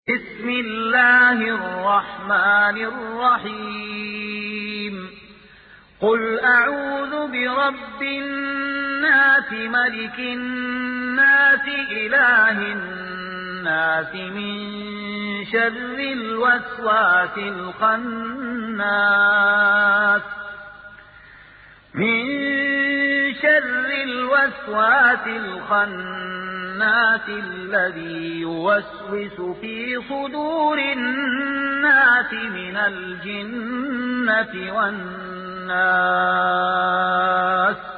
بسم الله الرحمن الرحيم قل أعوذ برب الناس ملك الناس إله الناس من شر الوسواس الخناس الذي يوسوس في صدور الناس من الجنة والناس